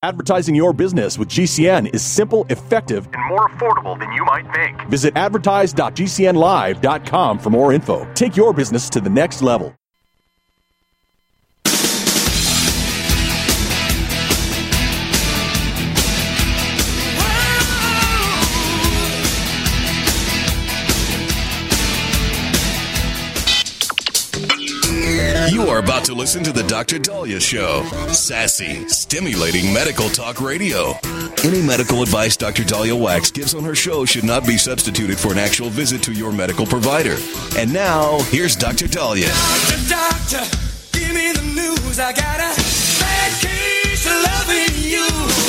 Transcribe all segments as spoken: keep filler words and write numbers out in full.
Advertising your business with G C N is simple, effective, and more affordable than you might think. Visit advertise dot g c n live dot com for more info. Take your business to the next level. You are about to listen to the Doctor Daliah Show. Sassy, stimulating medical talk radio. Any medical advice Doctor Daliah Wax gives on her show should not be substituted for an actual visit to your medical provider. And now, here's Doctor Daliah. Doctor, doctor, give me the news. I got a bad case of loving you.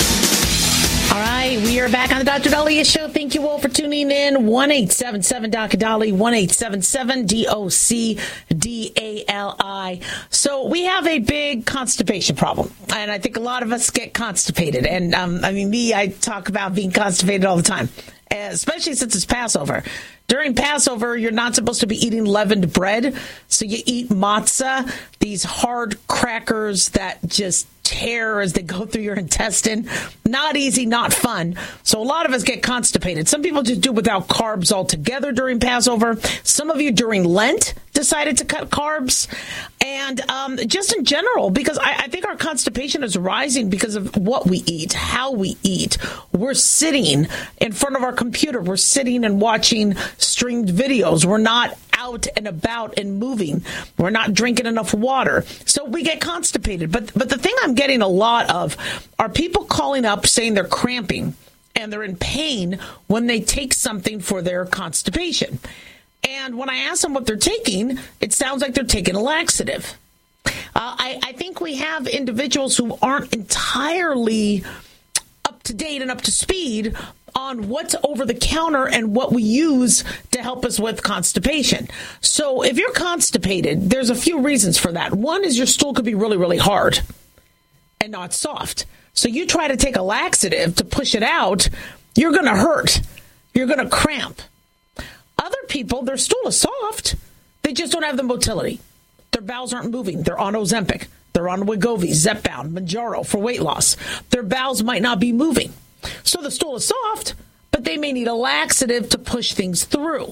All right, we are back on the Doctor Daliah Show. Thank you all for tuning in. one eight seven seven Doctor Dali, one eight seven seven D O C D A L I. So we have a big constipation problem, and I think a lot of us get constipated. And um, I mean, me, I talk about being constipated all the time, especially since it's Passover. During Passover, you're not supposed to be eating leavened bread, so you eat matzah, these hard crackers that just tear as they go through your intestine. Not easy, not fun. So a lot of us get constipated. Some people just do without carbs altogether during Passover. Some of you during Lent decided to cut carbs. And um, just in general, because I, I think our constipation is rising because of what we eat, how we eat. We're sitting in front of our computer. We're sitting and watching streamed videos. We're not out and about and moving. We're not drinking enough water. So we get constipated. But but the thing I'm getting a lot of are people calling up saying they're cramping and they're in pain when they take something for their constipation. And when I ask them what they're taking, it sounds like they're taking a laxative. Uh, I, I think we have individuals who aren't entirely up to date and up to speed on what's over the counter and what we use to help us with constipation. So if you're constipated, there's a few reasons for that. One is your stool could be really, really hard and not soft. So you try to take a laxative to push it out, you're going to hurt. You're going to cramp. Other people, their stool is soft. They just don't have the motility. Their bowels aren't moving. They're on Ozempic. They're on Wegovy, Zepbound, Mounjaro for weight loss. Their bowels might not be moving. So the stool is soft, but they may need a laxative to push things through.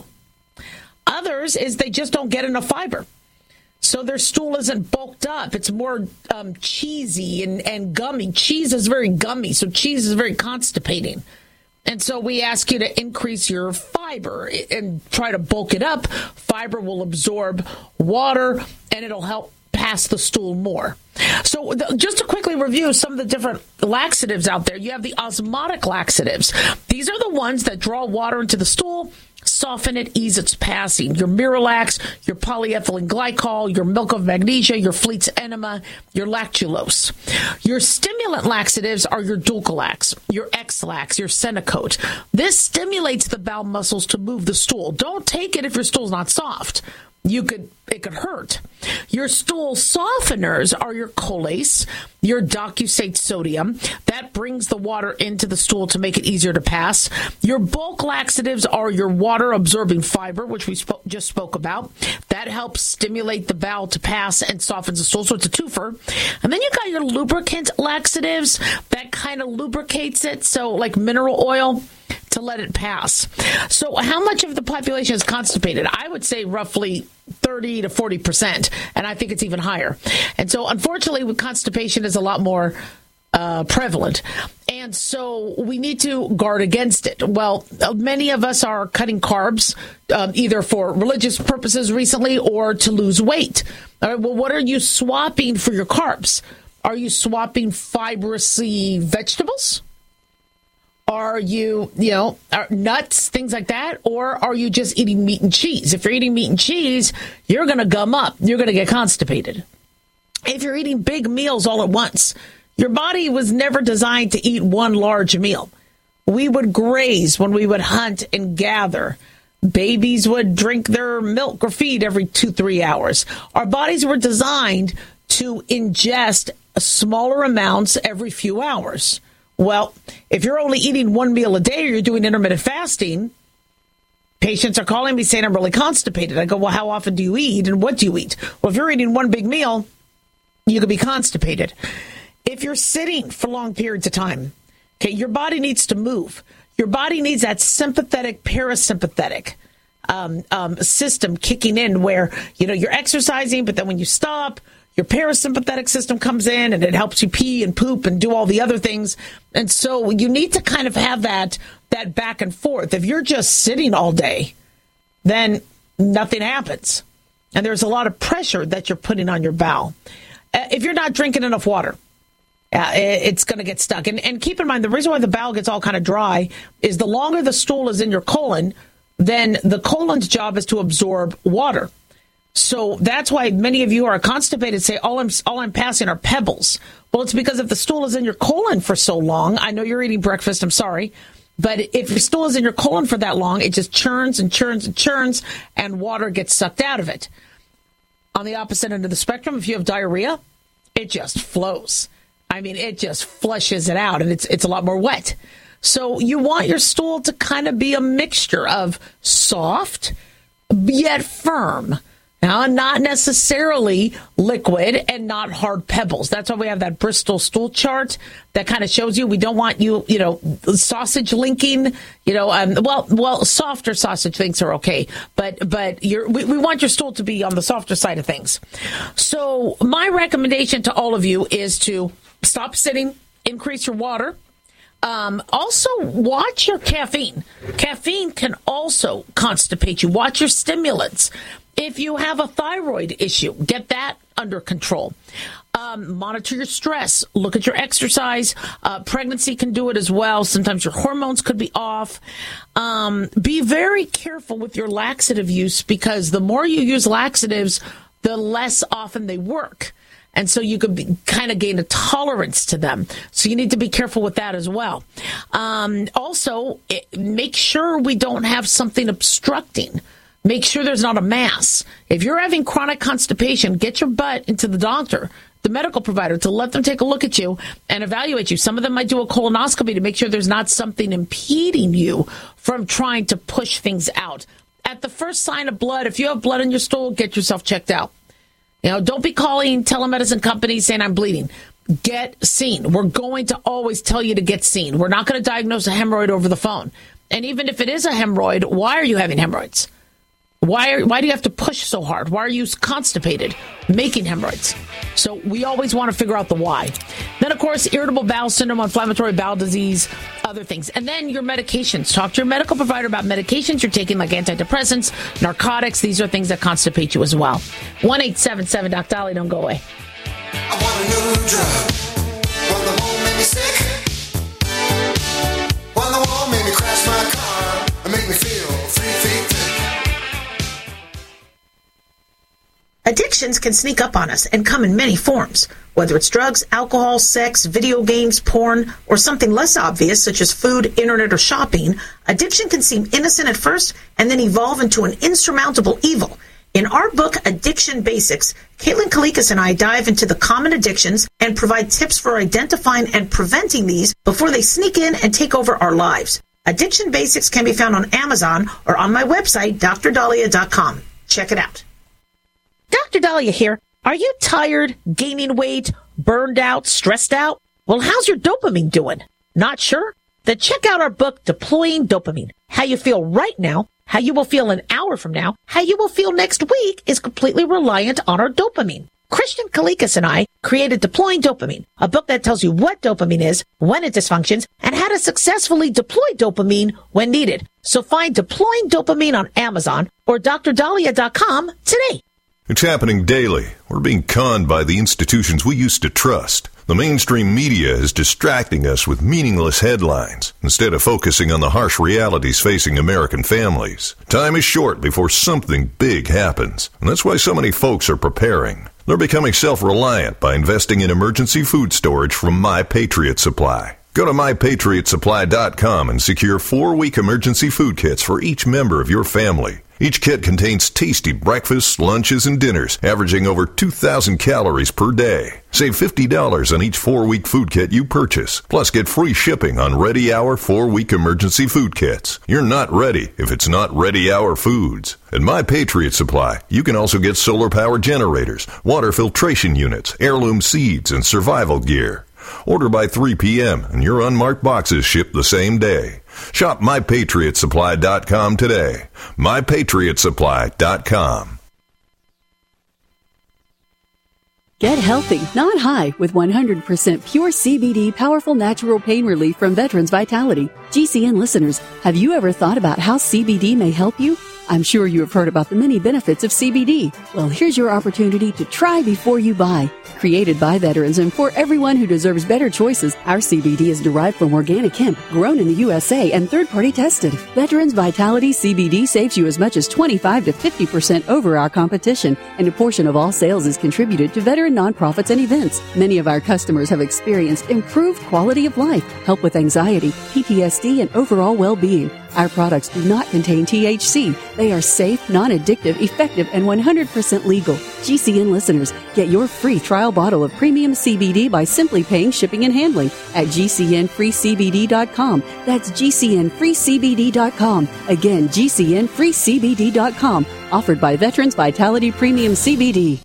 Others is they just don't get enough fiber. So their stool isn't bulked up. It's more um, cheesy and, and gummy. Cheese is very gummy, so cheese is very constipating. And so we ask you to increase your fiber and try to bulk it up. Fiber will absorb water, and it'll help pass the stool more. So the, just to quickly review some of the different laxatives out there, you have the osmotic laxatives. These are the ones that draw water into the stool, soften it, ease its passing. Your Miralax, your polyethylene glycol, your milk of magnesia, your Fleet's enema, your lactulose. Your stimulant laxatives are your Dulcolax, your X-Lax, your Senacote. This stimulates the bowel muscles to move the stool. Don't take it if your stool's not soft. You could, it could hurt. Your stool softeners are your Colace, your Docusate sodium. That brings the water into the stool to make it easier to pass. Your bulk laxatives are your water-absorbing fiber, which we sp- just spoke about. That helps stimulate the bowel to pass and softens the stool, so it's a twofer. And then you got your lubricant laxatives. That kind of lubricates it, so like mineral oil, to let it pass. So how much of the population is constipated? I would say roughly thirty to forty percent, and I think it's even higher. And so unfortunately, with constipation is a lot more uh, prevalent. And so we need to guard against it. Well, many of us are cutting carbs, um, either for religious purposes recently or to lose weight. All right, well, what are you swapping for your carbs? Are you swapping fibrousy vegetables? Are you, you know, are nuts, things like that? Or are you just eating meat and cheese? If you're eating meat and cheese, you're going to gum up. You're going to get constipated. If you're eating big meals all at once, your body was never designed to eat one large meal. We would graze when we would hunt and gather. Babies would drink their milk or feed every two, three hours. Our bodies were designed to ingest smaller amounts every few hours. Well, if you're only eating one meal a day or you're doing intermittent fasting, patients are calling me saying, I'm really constipated. I go, well, how often do you eat and what do you eat? Well, if you're eating one big meal, you could be constipated. If if you're sitting for long periods of time, okay, your body needs to move. Your body needs that sympathetic, parasympathetic um, um, system kicking in where, you know, you're exercising, but then when you stop, your parasympathetic system comes in and it helps you pee and poop and do all the other things. And so you need to kind of have that that back and forth. If you're just sitting all day, then nothing happens. And there's a lot of pressure that you're putting on your bowel. Uh, if you're not drinking enough water, uh, it's going to get stuck. And, and keep in mind, the reason why the bowel gets all kind of dry is the longer the stool is in your colon, then the colon's job is to absorb water. So that's why many of you are constipated say, all I'm, all I'm passing are pebbles. Well, it's because if the stool is in your colon for so long, I know you're eating breakfast, I'm sorry, but if your stool is in your colon for that long, it just churns and churns and churns, and water gets sucked out of it. On the opposite end of the spectrum, if you have diarrhea, it just flows. I mean, it just flushes it out, and it's it's a lot more wet. So you want your stool to kind of be a mixture of soft yet firm. Now, not necessarily liquid and not hard pebbles. That's why we have that Bristol stool chart that kind of shows you we don't want you, you know, sausage linking, you know, um, well, well, softer sausage links are okay, but but you're, we, we want your stool to be on the softer side of things. So my recommendation to all of you is to stop sitting, increase your water. Um, also, watch your caffeine. Caffeine can also constipate you. Watch your stimulants. If you have a thyroid issue, get that under control. Um, monitor your stress. Look at your exercise. Uh, pregnancy can do it as well. Sometimes your hormones could be off. Um, be very careful with your laxative use, because the more you use laxatives, the less often they work. And so you could be, kind of gain a tolerance to them. So you need to be careful with that as well. Um, also, it, make sure we don't have something obstructing. Make sure there's not a mass. If you're having chronic constipation, get your butt into the doctor, the medical provider, to let them take a look at you and evaluate you. Some of them might do a colonoscopy to make sure there's not something impeding you from trying to push things out. At the first sign of blood, if you have blood in your stool, get yourself checked out. You know, don't be calling telemedicine companies saying I'm bleeding. Get seen. We're going to always tell you to get seen. We're not going to diagnose a hemorrhoid over the phone. And even if it is a hemorrhoid, why are you having hemorrhoids? Why are, why do you have to push so hard? Why are you constipated, making hemorrhoids? So we always want to figure out the why. Then, of course, irritable bowel syndrome, inflammatory bowel disease, other things. And then your medications. Talk to your medical provider about medications you're taking, like antidepressants, narcotics. These are things that constipate you as well. one eight seven seven Doc Dolly. Don't go away. I want a new drug. One that won't make me sick. One that won't make me crash my car and make me feel three feet thick. Addictions can sneak up on us and come in many forms. Whether it's drugs, alcohol, sex, video games, porn, or something less obvious such as food, internet, or shopping, addiction can seem innocent at first and then evolve into an insurmountable evil. In our book, Addiction Basics, Caitlin Kalikas and I dive into the common addictions and provide tips for identifying and preventing these before they sneak in and take over our lives. Addiction Basics can be found on Amazon or on my website, D R Dahlia dot com. Check it out. Doctor Dahlia here. Are you tired, gaining weight, burned out, stressed out? Well, how's your dopamine doing? Not sure? Then check out our book, Deploying Dopamine. How you feel right now, how you will feel an hour from now, how you will feel next week is completely reliant on our dopamine. Christian Kalikas and I created Deploying Dopamine, a book that tells you what dopamine is, when it dysfunctions, and how to successfully deploy dopamine when needed. So find Deploying Dopamine on Amazon or D R Dahlia dot com today. It's happening daily. We're being conned by the institutions we used to trust. The mainstream media is distracting us with meaningless headlines instead of focusing on the harsh realities facing American families. Time is short before something big happens, and that's why so many folks are preparing. They're becoming self-reliant by investing in emergency food storage from My Patriot Supply. Go to my patriot supply dot com and secure four-week emergency food kits for each member of your family. Each kit contains tasty breakfasts, lunches, and dinners, averaging over two thousand calories per day. Save fifty dollars on each four-week food kit you purchase. Plus, get free shipping on Ready Hour four-week emergency food kits. You're not ready if it's not Ready Hour Foods. At My Patriot Supply, you can also get solar power generators, water filtration units, heirloom seeds, and survival gear. Order by three p.m. and your unmarked boxes ship the same day. Shop my patriot supply dot com today. my patriot supply dot com. Get healthy, not high, with one hundred percent pure C B D powerful natural pain relief from Veterans Vitality. G C N listeners, have you ever thought about how C B D may help you? I'm sure you have heard about the many benefits of C B D. Well, here's your opportunity to try before you buy. Created by veterans and for everyone who deserves better choices, our C B D is derived from organic hemp, grown in the U S A and third-party tested. Veterans Vitality C B D saves you as much as twenty-five to fifty percent over our competition, and a portion of all sales is contributed to veteran nonprofits and events. Many of our customers have experienced improved quality of life, help with anxiety, P T S D, and overall well-being. Our products do not contain T H C. They are safe, non-addictive, effective, and one hundred percent legal. G C N listeners, get your free trial bottle of premium C B D by simply paying shipping and handling at G C N free C B D dot com. That's G C N free C B D dot com. Again, G C N free C B D dot com. Offered by Veterans Vitality Premium C B D.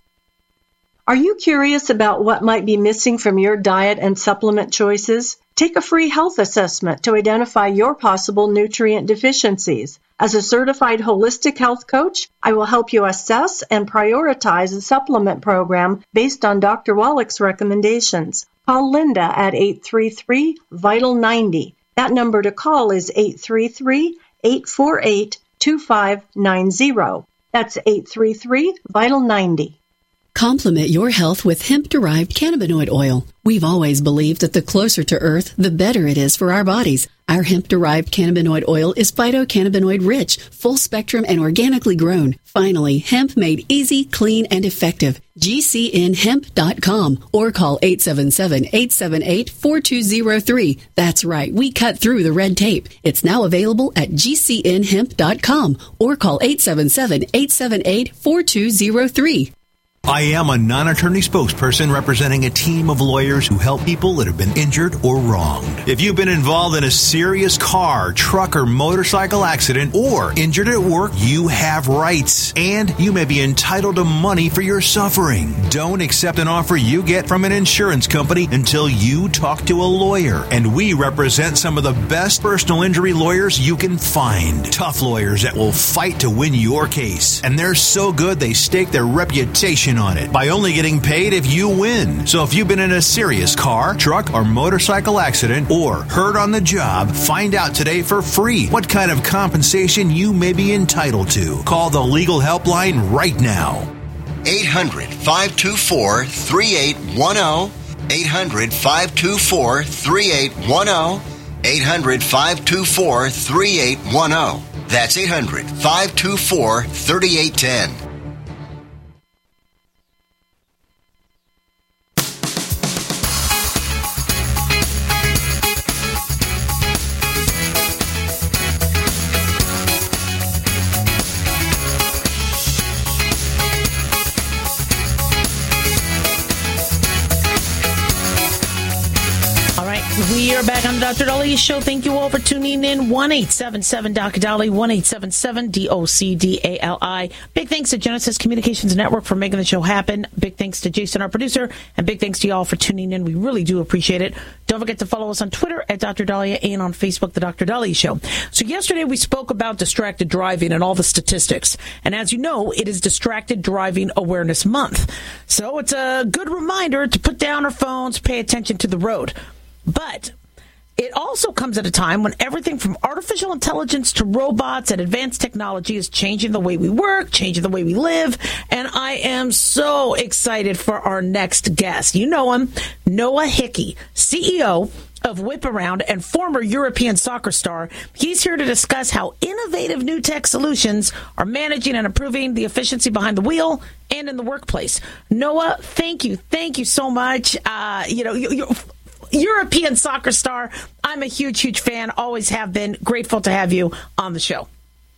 Are you curious about what might be missing from your diet and supplement choices? Take a free health assessment to identify your possible nutrient deficiencies. As a certified holistic health coach, I will help you assess and prioritize a supplement program based on Doctor Wallach's recommendations. Call Linda at eight three three, vital ninety. That number to call is eight three three, eight four eight, two five nine zero. That's eight three three, vital ninety. Complement your health with hemp-derived cannabinoid oil. We've always believed that the closer to Earth, the better it is for our bodies. Our hemp-derived cannabinoid oil is phytocannabinoid-rich, full-spectrum, and organically grown. Finally, hemp made easy, clean, and effective. G C N hemp dot com or call eight seven seven, eight seven eight, four two zero three. That's right, we cut through the red tape. It's now available at G C N hemp dot com or call eight seven seven, eight seven eight, four two zero three. I am a non-attorney spokesperson representing a team of lawyers who help people that have been injured or wronged. If you've been involved in a serious car, truck, or motorcycle accident or injured at work, you have rights, and you may be entitled to money for your suffering. Don't accept an offer you get from an insurance company until you talk to a lawyer, and we represent some of the best personal injury lawyers you can find. Tough lawyers that will fight to win your case, and they're so good they stake their reputation on it by only getting paid if you win. So if you've been in a serious car, truck, or motorcycle accident or hurt on the job, find out today for free what kind of compensation you may be entitled to. Call the legal helpline right now. eight hundred, five two four, three eight one zero. eight hundred, five two four, three eight one zero. eight hundred, five two four, three eight one zero. That's eight hundred, five two four, three eight one zero. We are back on the Doctor Dolly Show. Thank you all for tuning in. one eight seven seven Doctor Dolly, one eight seven seven D O C D A L I. Big thanks to Genesis Communications Network for making the show happen. Big thanks to Jason, our producer, and big thanks to y'all for tuning in. We really do appreciate it. Don't forget to follow us on Twitter at Doctor Dahlia and on Facebook, The Doctor Dolly Show. So yesterday we spoke about distracted driving and all the statistics. And as you know, it is Distracted Driving Awareness Month. So it's a good reminder to put down our phones, pay attention to the road. But it also comes at a time when everything from artificial intelligence to robots and advanced technology is changing the way we work, changing the way we live. And I am so excited for our next guest. You know him, Noah Hickey, C E O of Whip Around and former European soccer star. He's here to discuss how innovative new tech solutions are managing and improving the efficiency behind the wheel and in the workplace. Noah, thank you. Thank you so much. Uh, you know, you, you're European soccer star. I'm a huge, huge fan. Always have been. Grateful to have you on the show.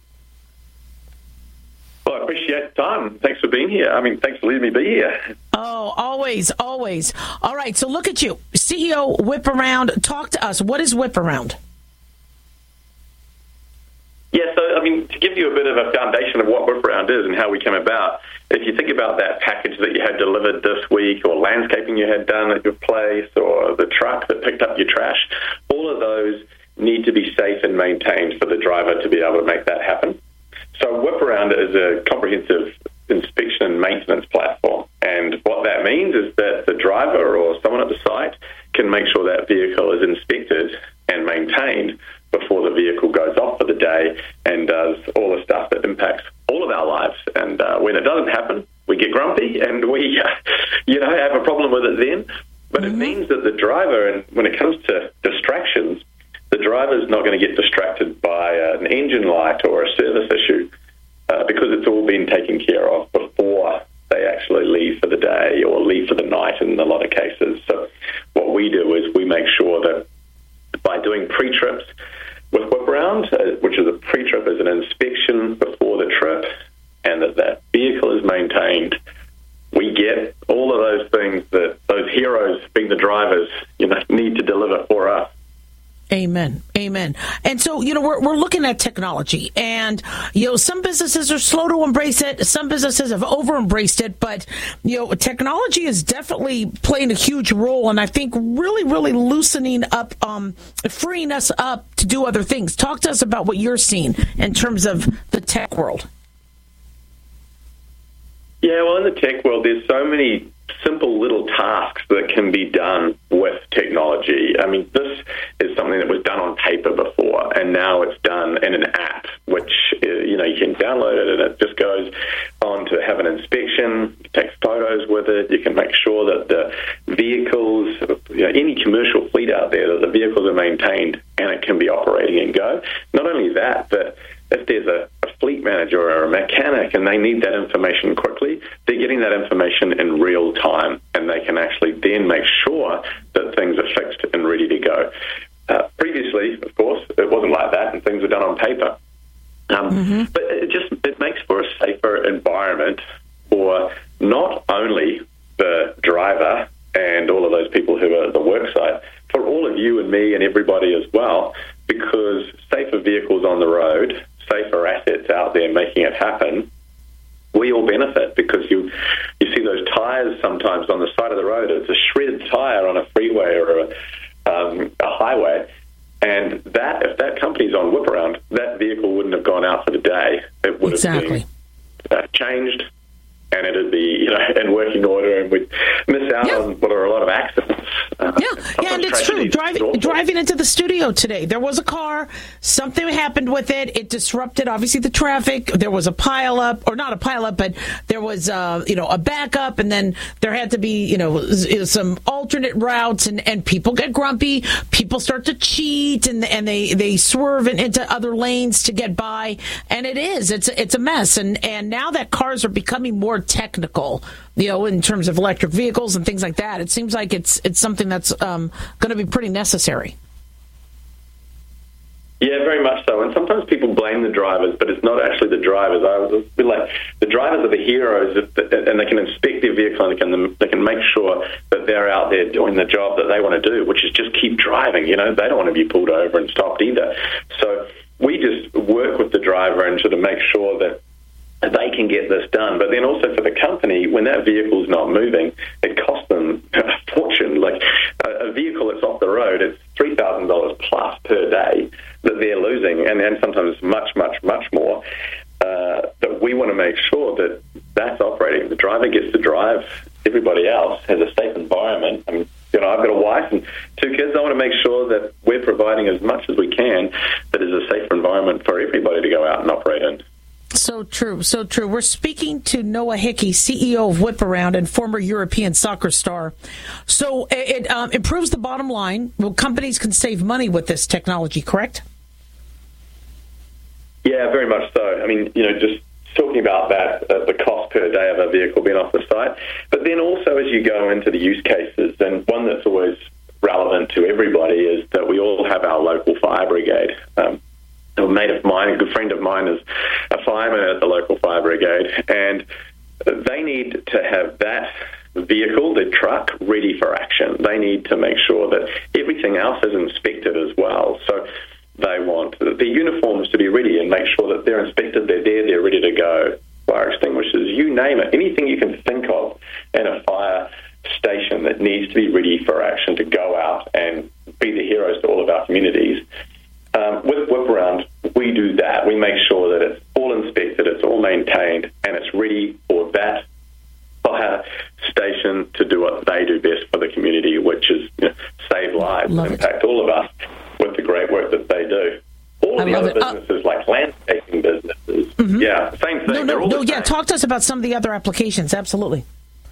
Well, I appreciate the time. Thanks for being here. I mean, thanks for letting me be here. Oh, always, always. All right, so look at you. C E O, Whip Around. Talk to us. What is Whip Around? Yeah, so, I mean, to give you a bit of a foundation of what Whip Around is and how we came about, if you think about that package that you had delivered this week, or landscaping you had done at your place, or the truck that picked up your trash, all of those need to be safe and maintained for the driver to be able to make that happen. So Whip Around is a comprehensive inspection and maintenance platform. And what that means is that the driver or someone at the site can make sure that vehicle is inspected and maintained before the vehicle goes off for the day and does all the stuff that impacts all of our lives. And uh, when it doesn't happen, we get grumpy and we, uh, you know, have a problem with it then. But mm-hmm. it means that the driver, and when it comes to distractions, the driver's not going to get distracted by uh, an engine light or a service issue uh, because it's all been taken care of before they actually leave for the day or leave for the night in a lot of cases. So what we do is we make sure that by doing pre-trips with Whip Around, uh, which is a pre-trip is an inspection before the trip, and that that vehicle is maintained, we get all of those things that those heroes, being the drivers, you know, need to deliver for us. Amen. Amen. And so, you know, we're we're looking at technology, and, you know, some businesses are slow to embrace it. Some businesses have over embraced it, but, you know, technology is definitely playing a huge role. And I think really, really loosening up, um, freeing us up to do other things. Talk to us about what you're seeing in terms of the tech world. Yeah, well, in the tech world, there's so many simple little tasks that can be done with technology. I mean, this is something that was done on paper before, and now it's done in an app, which, you know, you can download it and it just goes on to have an inspection, take photos with it. You can make sure that the vehicles, you know, any commercial fleet out there, that the vehicles are maintained and it can be operating and go. Not only that, but if there's a, a fleet manager or a mechanic and they need that information quickly, they're getting that information in real time, and they can actually then make sure that things are fixed and ready to go. Uh, previously, of course, it wasn't like that, and things were done on paper. Um, mm-hmm. But it just it makes for a safer environment for not only the driver and all of those people who are at the work site, for all of you and me and everybody as well, because safer vehicles on the road, safer assets out there making it happen, we all benefit, because you you see those tires sometimes on the side of the road. It's a shredded tire on a freeway or a, um, a highway, and that if that company's on Whip Around, that vehicle wouldn't have gone out for the day. It would exactly. have been uh, changed, and it'd be, you know, in working order, and we'd miss out yeah. on what are a lot of accidents. Uh, yeah, yeah, and it's true. Driving driving into the studio today, there was a car. Something happened with it. It disrupted, obviously, the traffic. There was a pile up, or not a pile up, but there was, uh, you know, a backup, and then there had to be, you know, some alternate routes, and, and people get grumpy. People start to cheat, and and they they swerve into other lanes to get by, and it is it's it's a mess. And and now that cars are becoming more technical, you know, in terms of electric vehicles and things like that, it seems like it's it's something that's um, going to be pretty necessary. Yeah, very much so. And sometimes people blame the drivers, but it's not actually the drivers. I was be like, the drivers are the heroes, and they can inspect their vehicle, and they can they can make sure that they're out there doing the job that they want to do, which is just keep driving. You know, they don't want to be pulled over and stopped either. So we just work with the driver and sort of make sure that they can get this done. But then also for the company, when that vehicle's not moving, it costs them a fortune. Like a, a vehicle that's off the road, it's three thousand dollars plus per day that they're losing, and then sometimes much, much, much more. Uh, that we want to make sure that that's operating. The driver gets to drive. Everybody else has a safe environment. I mean, you know, I've got a wife and two kids. I want to make sure that we're providing as much as we can that is a safer environment for everybody to go out and operate in. So true, so true. We're speaking to Noah Hickey, C E O of Whip Around and former European soccer star. So it, it um, improves the bottom line. Well, companies can save money with this technology, correct? Yeah, very much so. I mean, you know, just talking about that, uh, the cost per day of a vehicle being off the site, but then also as you go into the use cases, and one that's always relevant to everybody is that we all have our local fire brigade. Um, A mate of mine, a good friend of mine, is a fireman at the local fire brigade, and they need to have that vehicle, the truck, ready for action. They need to make sure that everything else is inspected as well. So they want their their uniforms to be ready and make sure that they're inspected, they're there, they're ready to go. Fire extinguishers, you name it, anything you can think of in a fire station that needs to be ready for action to go out and be the heroes to all of our communities. Um, with Whip Around, we do that. We make sure that it's all inspected, it's all maintained, and it's ready for that fire station to do what they do best for the community, which is, you know, save lives Love and it. impact all of us with the great work that they do. All of I the love other it. Uh, businesses, like landscaping businesses, yeah, same thing. No, They're no, all no. the Yeah, same. talk to us about some of the other applications. Absolutely.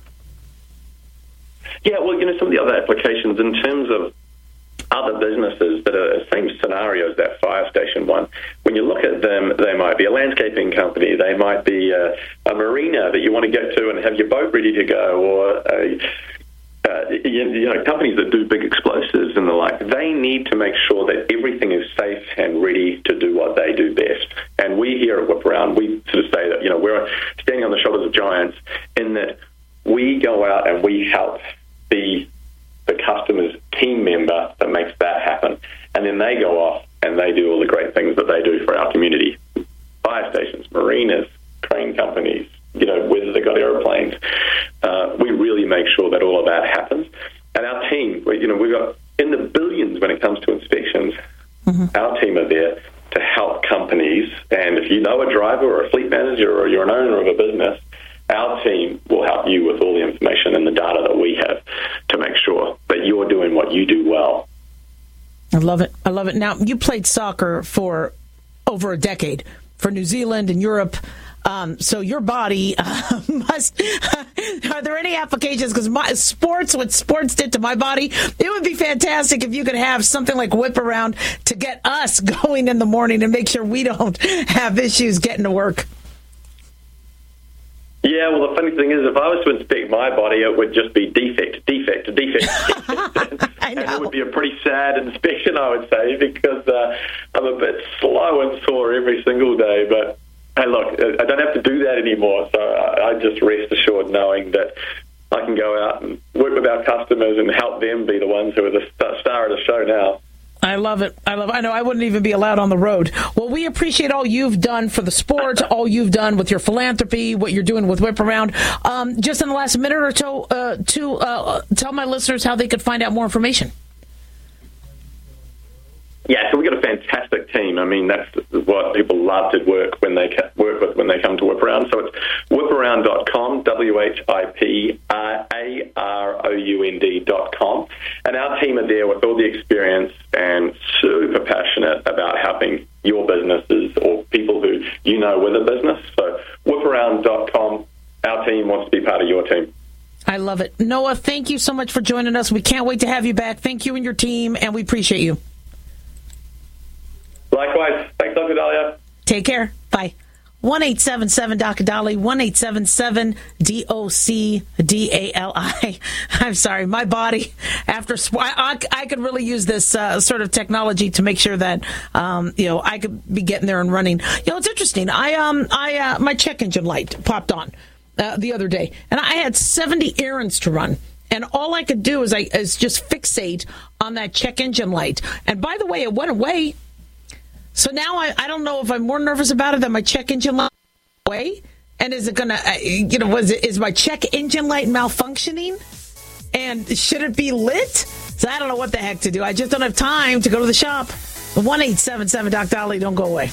Yeah, well, you know, some of the other applications in terms of other businesses that are the same scenario as that fire station one, when you look at them, they might be a landscaping company, they might be a, a marina that you want to get to and have your boat ready to go, or a, uh, you, you know, companies that do big explosives and the like. They need to make sure that everything is safe and ready to do what they do best. And we here at Whip Around, we sort of say that, you know, we're standing on the shoulders of giants in that we go out and we help the the customer's team member that makes that happen. And then they go off and they do all the great things that they do for our community. Fire stations, marinas, crane companies, you know, whether they've got aeroplanes. Uh, we really make sure that all of that happens. And our team, we, you know, we've got in the billions when it comes to inspections. Mm-hmm. Our team are there to help companies. And if you know a driver or a fleet manager or you're an owner of a business, our team will help you with all the information and the data that we have to make sure that you're doing what you do well. I love it. I love it. Now, you played soccer for over a decade for New Zealand and Europe. Um, so your body uh, must. Are there any applications? Because my sports, what sports did to my body, it would be fantastic if you could have something like Whip Around to get us going in the morning and make sure we don't have issues getting to work. Yeah, well, the funny thing is, if I was to inspect my body, it would just be defect, defect, defect, defect. I know. And it would be a pretty sad inspection, I would say, because uh, I'm a bit slow and sore every single day. But, hey, look, I don't have to do that anymore, so I, I just rest assured knowing that I can go out and work with our customers and help them be the ones who are the star of the show now. I love it. I love it. I know I wouldn't even be allowed on the road. Well, we appreciate all you've done for the sport, all you've done with your philanthropy, what you're doing with Whip Around. Um, just in the last minute or so, uh, to uh, tell my listeners how they could find out more information. Yeah, so we've got a fantastic team. I mean, that's what people love to work when they work with when they come to Whip Around. So it's whip around dot com, W H I P A R O U N D dot com. And our team are there with all the experience and super passionate about helping your businesses or people who you know with a business. So whip around dot com, our team wants to be part of your team. I love it. Noah, thank you so much for joining us. We can't wait to have you back. Thank you and your team, and we appreciate you. Likewise. Thanks, Doctor Dahlia. Take care. Bye. one eight seven seven D O C D A L I, one eight seven seven D O C D A L I. I'm sorry, my body, after I, I could really use this uh, sort of technology to make sure that, um, you know, I could be getting there and running. You know, it's interesting. I, um, I, uh, my check engine light popped on uh, the other day, and I had seventy errands to run. And all I could do is, I, is just fixate on that check engine light. And by the way, it went away. So now I, I don't know if I'm more nervous about it than my check engine light away. And is it going to, uh, you know, was it, is my check engine light malfunctioning? And should it be lit? So I don't know what the heck to do. I just don't have time to go to the shop. one eight seven seven D O C D A L I, don't go away.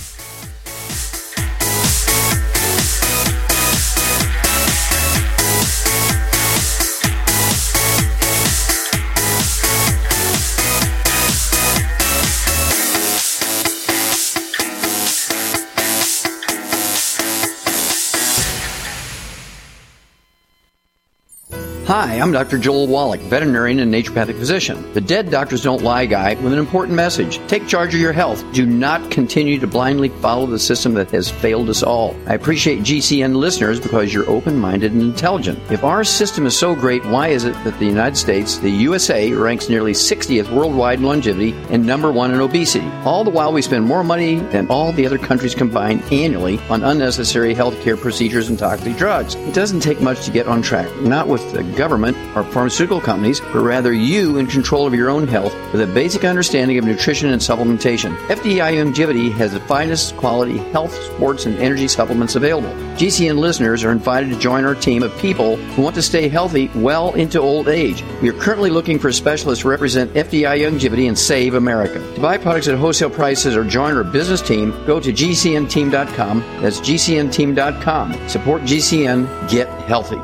Hi, I'm Doctor Joel Wallach, veterinarian and naturopathic physician. The Dead Doctors Don't Lie guy with an important message. Take charge of your health. Do not continue to blindly follow the system that has failed us all. I appreciate G C N listeners because you're open-minded and intelligent. If our system is so great, why is it that the United States, the U S A, ranks nearly sixtieth worldwide in longevity and number one in obesity? All the while we spend more money than all the other countries combined annually on unnecessary healthcare procedures and toxic drugs. It doesn't take much to get on track, not with the government or pharmaceutical companies, but rather you in control of your own health with a basic understanding of nutrition and supplementation. F D I Longevity has the finest quality health, sports, and energy supplements available. G C N listeners are invited to join our team of people who want to stay healthy well into old age. We are currently looking for specialists to represent F D I Longevity and save America. To buy products at wholesale prices or join our business team, go to G C N team dot com. That's G C N team dot com. Support G C N. Get healthy.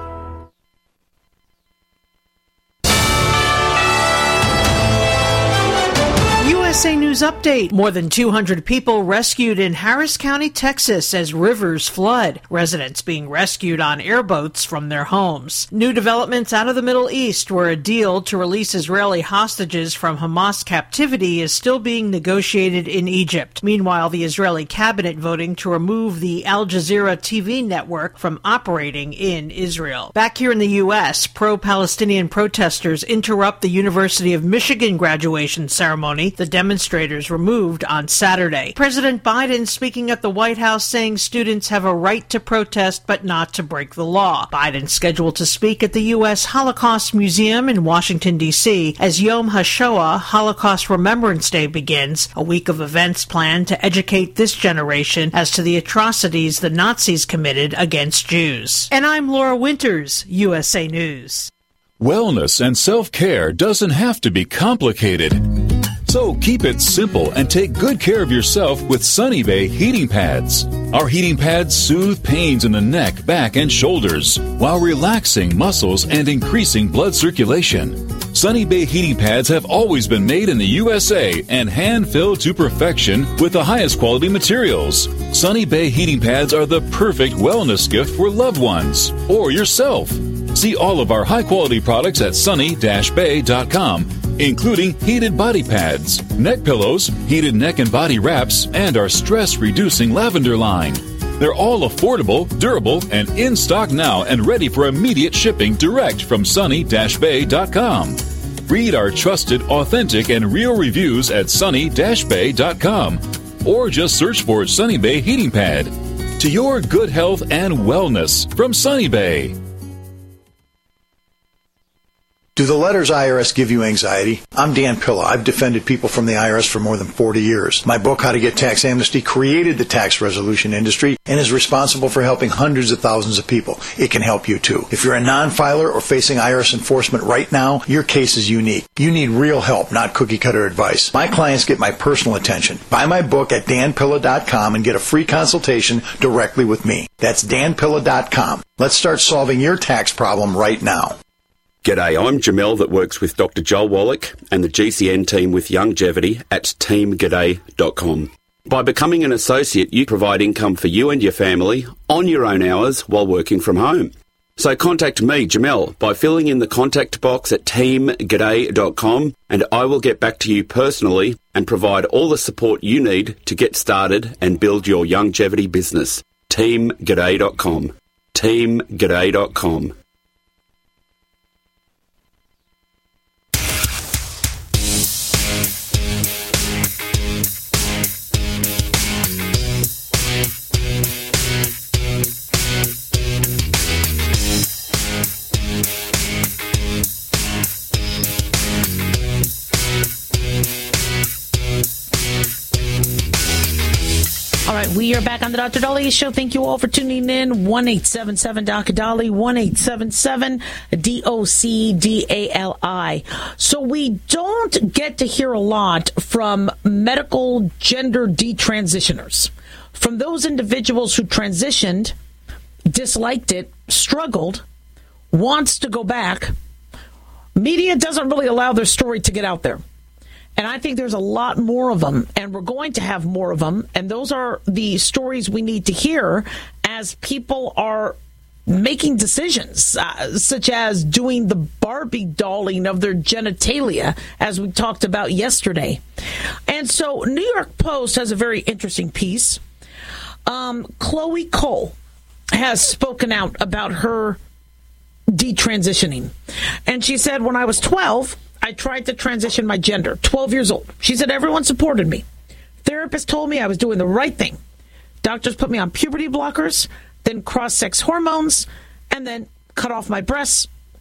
U S A News Update. More than two hundred people rescued in Harris County, Texas as rivers flood. Residents being rescued on airboats from their homes. New developments out of the Middle East, where a deal to release Israeli hostages from Hamas captivity is still being negotiated in Egypt. Meanwhile, the Israeli cabinet voting to remove the Al Jazeera T V network from operating in Israel. Back here in the U S, pro-Palestinian protesters interrupt the University of Michigan graduation ceremony. The demonstrators removed on Saturday. President Biden speaking at the White House saying students have a right to protest but not to break the law. Biden scheduled to speak at the U S Holocaust Museum in Washington, D C as Yom HaShoah, Holocaust Remembrance Day, begins, a week of events planned to educate this generation as to the atrocities the Nazis committed against Jews. And I'm Laura Winters, U S A News. Wellness and self-care doesn't have to be complicated. So keep it simple and take good care of yourself with Sunny Bay heating pads. Our heating pads soothe pains in the neck, back, and shoulders while relaxing muscles and increasing blood circulation. Sunny Bay heating pads have always been made in the U S A and hand-filled to perfection with the highest quality materials. Sunny Bay heating pads are the perfect wellness gift for loved ones or yourself. See all of our high-quality products at sunny dash bay dot com, including heated body pads, neck pillows, heated neck and body wraps, and our stress-reducing lavender line. They're all affordable, durable, and in stock now and ready for immediate shipping direct from sunny dash bay dot com. Read our trusted, authentic, and real reviews at sunny dash bay dot com or just search for Sunny Bay Heating Pad. To your good health and wellness from Sunny Bay. Do the letters I R S give you anxiety? I'm Dan Pilla. I've defended people from the I R S for more than forty years. My book, How to Get Tax Amnesty, created the tax resolution industry and is responsible for helping hundreds of thousands of people. It can help you too. If you're a non-filer or facing I R S enforcement right now, your case is unique. You need real help, not cookie-cutter advice. My clients get my personal attention. Buy my book at dan pilla dot com and get a free consultation directly with me. That's dan pilla dot com. Let's start solving your tax problem right now. G'day, I'm Jamel that works with Doctor Joel Wallach and the G C N team with Longevity at team g'day dot com. By becoming an associate, you provide income for you and your family on your own hours while working from home. So contact me, Jamel, by filling in the contact box at team g'day dot com and I will get back to you personally and provide all the support you need to get started and build your longevity business. team g'day dot com. team g'day dot com. All right, we are back on the Doctor Daliah Show. Thank you all for tuning in. one eight seven seven D O C Dali, one eight seven seven D O C D A L I. So we don't get to hear a lot from medical gender detransitioners, from those individuals who transitioned, disliked it, struggled, wants to go back. Media doesn't really allow their story to get out there. And I think there's a lot more of them, and we're going to have more of them. And those are the stories we need to hear as people are making decisions, uh, such as doing the Barbie dolling of their genitalia, as we talked about yesterday. And so New York Post has a very interesting piece. Um, Chloe Cole has spoken out about her detransitioning. And she said, when I was twelve, I tried to transition my gender, twelve years old. She said everyone supported me. Therapists told me I was doing the right thing. Doctors put me on puberty blockers, then cross-sex hormones, and then cut off my breasts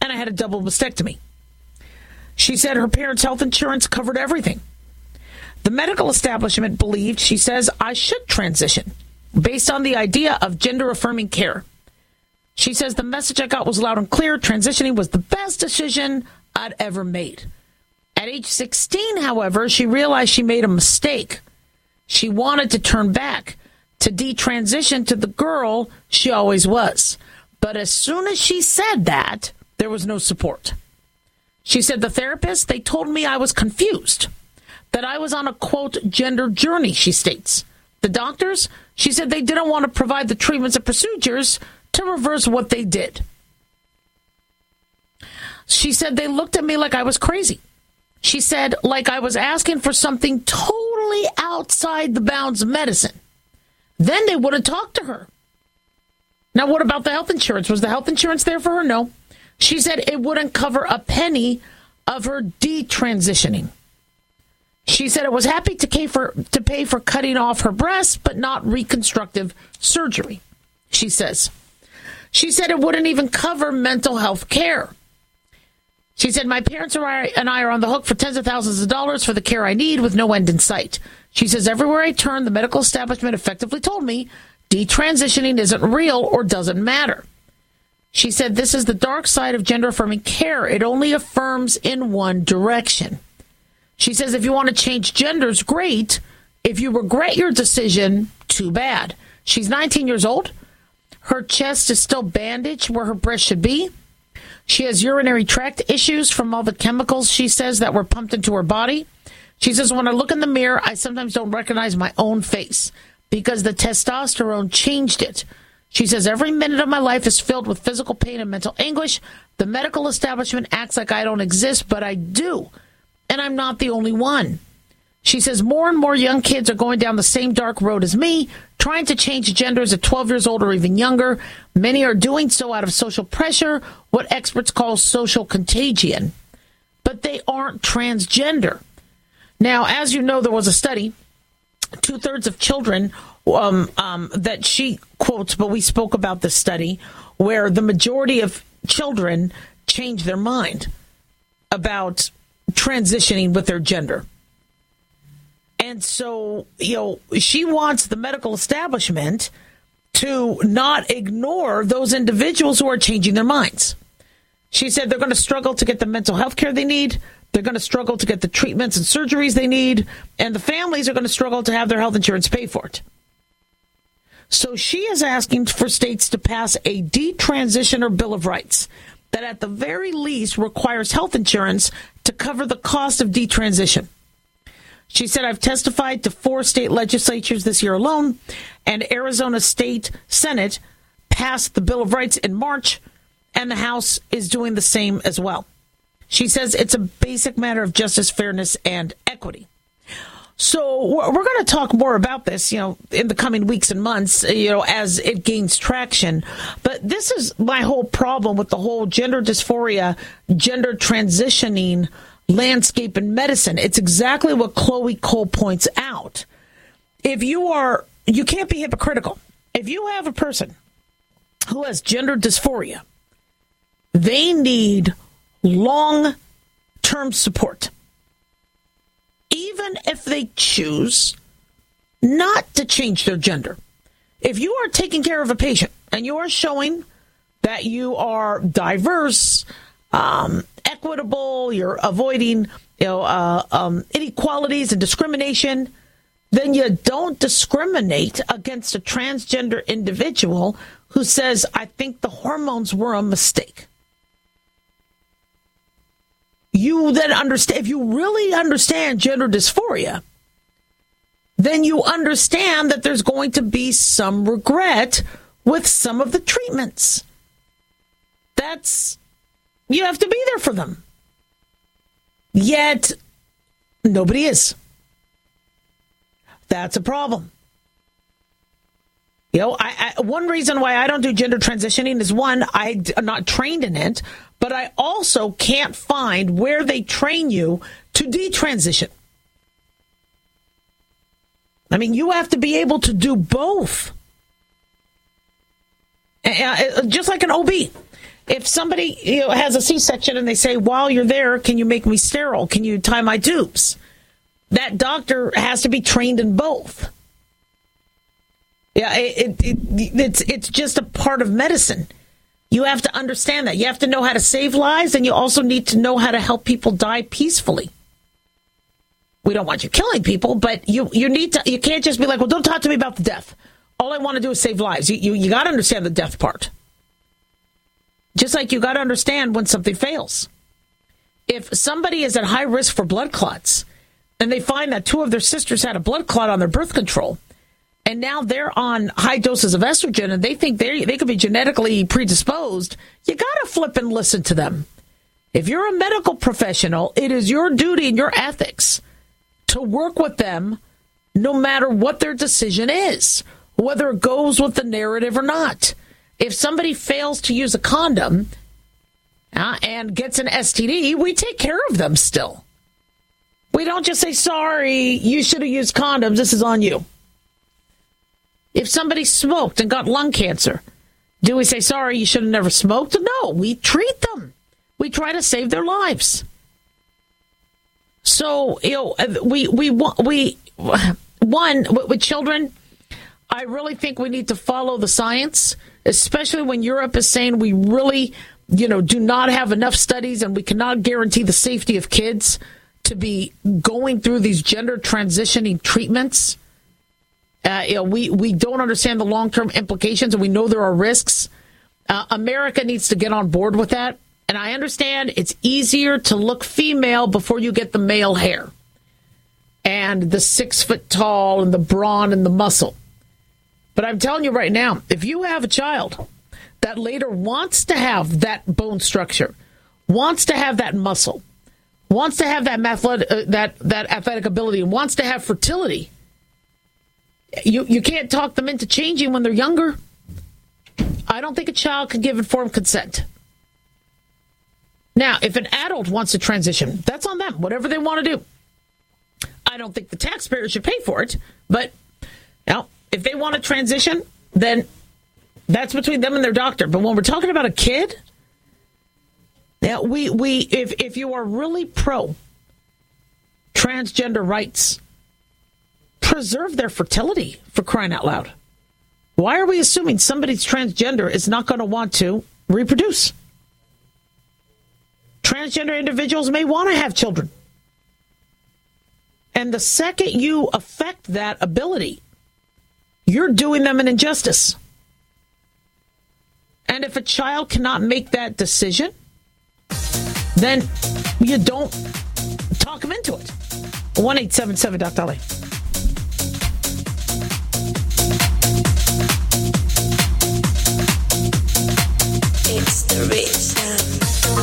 and I had a double mastectomy. She said her parents' health insurance covered everything. The medical establishment believed, she says, I should transition based on the idea of gender-affirming care. She says the message I got was loud and clear. Transitioning was the best decision I'd ever made. At age sixteen, however, she realized she made a mistake. She wanted to turn back, to detransition to the girl she always was. But as soon as she said that, there was no support. She said the therapist, they told me I was confused, that I was on a, quote, gender journey, she states. The doctors, she said they didn't want to provide the treatments and procedures to reverse what they did. She said they looked at me like I was crazy. She said, like I was asking for something totally outside the bounds of medicine. Then they wouldn't talk to her. Now, what about the health insurance? Was the health insurance there for her? No. She said it wouldn't cover a penny of her detransitioning. She said it was happy to pay for, to pay for cutting off her breasts, but not reconstructive surgery, she says. She said it wouldn't even cover mental health care. She said, my parents and I are on the hook for tens of thousands of dollars for the care I need with no end in sight. She says, everywhere I turn, the medical establishment effectively told me detransitioning isn't real or doesn't matter. She said, this is the dark side of gender-affirming care. It only affirms in one direction. She says, if you want to change genders, great. If you regret your decision, too bad. She's nineteen years old. Her chest is still bandaged where her breast should be. She has urinary tract issues from all the chemicals, she says, that were pumped into her body. She says, when I look in the mirror, I sometimes don't recognize my own face because the testosterone changed it. She says, every minute of my life is filled with physical pain and mental anguish. The medical establishment acts like I don't exist, but I do. And I'm not the only one. She says more and more young kids are going down the same dark road as me, trying to change genders at twelve years old or even younger. Many are doing so out of social pressure, what experts call social contagion. But they aren't transgender. Now, as you know, there was a study, two-thirds of children um, um, that she quotes, but we spoke about this study, where the majority of children change their mind about transitioning with their gender. And so, you know, she wants the medical establishment to not ignore those individuals who are changing their minds. She said they're going to struggle to get the mental health care they need. They're going to struggle to get the treatments and surgeries they need. And the families are going to struggle to have their health insurance pay for it. So she is asking for states to pass a detransitioner Bill of Rights that at the very least requires health insurance to cover the cost of detransition. She said, I've testified to four state legislatures this year alone, and Arizona State Senate passed the Bill of Rights in March, and the House is doing the same as well. She says it's a basic matter of justice, fairness, and equity. So we're going to talk more about this, you know, in the coming weeks and months, you know, as it gains traction. But this is my whole problem with the whole gender dysphoria, gender transitioning landscape in medicine. It's exactly what Chloe Cole points out. If you are, you can't be hypocritical. If you have a person who has gender dysphoria, they need long-term support. Even if they choose not to change their gender. If you are taking care of a patient and you are showing that you are diverse, um, equitable, you're avoiding, you know, uh, um, inequalities and discrimination, then you don't discriminate against a transgender individual who says, I think the hormones were a mistake. You then understand, if you really understand gender dysphoria, then you understand that there's going to be some regret with some of the treatments. That's, you have to be there for them. Yet, nobody is. That's a problem. You know, I, I, one reason why I don't do gender transitioning is, one, I'm not trained in it, but I also can't find where they train you to detransition. I mean, you have to be able to do both. Uh, just like an O B. If somebody you know, has a C-section and they say, while you're there, can you make me sterile? Can you tie my tubes? That doctor has to be trained in both. Yeah, it, it, it, it's it's just a part of medicine. You have to understand that. You have to know how to save lives, and you also need to know how to help people die peacefully. We don't want you killing people, but you, you need to. You can't just be like, well, don't talk to me about the death. All I want to do is save lives. You you, you got to understand the death part. Just like you got to understand when something fails. If somebody is at high risk for blood clots, and they find that two of their sisters had a blood clot on their birth control, and now they're on high doses of estrogen, and they think they they could be genetically predisposed, you got to flip and listen to them. If you're a medical professional, it is your duty and your ethics to work with them no matter what their decision is, whether it goes with the narrative or not. If somebody fails to use a condom uh, and gets an S T D, we take care of them still. We don't just say, sorry, you should have used condoms, this is on you. If somebody smoked and got lung cancer, do we say, sorry, you should have never smoked? No, we treat them. We try to save their lives. So, you know, we, we, we, one, with children, I really think we need to follow the science, especially when Europe is saying we really, you know, do not have enough studies and we cannot guarantee the safety of kids to be going through these gender transitioning treatments. Uh, you know, we, we don't understand the long-term implications, and we know there are risks. Uh, America needs to get on board with that. And I understand it's easier to look female before you get the male hair and the six foot tall and the brawn and the muscle. But I'm telling you right now, if you have a child that later wants to have that bone structure, wants to have that muscle, wants to have that athletic, uh, that that athletic ability, and wants to have fertility, you you can't talk them into changing when they're younger. I don't think a child can give informed consent. Now, if an adult wants to transition, that's on them, whatever they want to do. I don't think the taxpayer should pay for it, but you know, if they want to transition, then that's between them and their doctor. But when we're talking about a kid, yeah, we we if if you are really pro transgender rights, preserve their fertility, for crying out loud. Why are we assuming somebody's transgender is not going to want to reproduce? Transgender individuals may want to have children. And the second you affect that ability, you're doing them an injustice. And if a child cannot make that decision, then you don't talk them into it. one eight seven seven Doctor Dolly. It's the reason.